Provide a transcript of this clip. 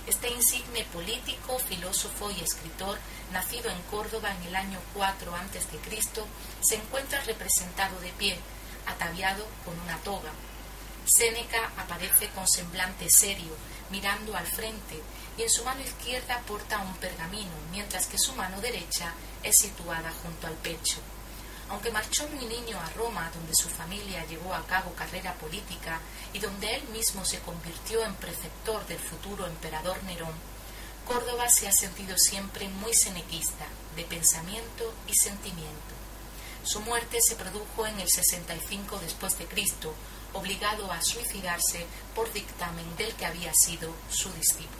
Este insigne político, filósofo y escritor, nacido en Córdoba en el año 4 a.C., se encuentra representado de pie, ataviado con una toga. Séneca aparece con semblante serio, mirando al frente, y en su mano izquierda porta un pergamino, mientras que su mano derecha es situada junto al pecho. Aunque marchó muy niño a Roma, donde su familia llevó a cabo carrera política y donde él mismo se convirtió en preceptor del futuro emperador Nerón, Córdoba se ha sentido siempre muy senequista, de pensamiento y sentimiento. Su muerte se produjo en el 65 después de Cristo, obligado a suicidarse por dictamen del que había sido su discípulo.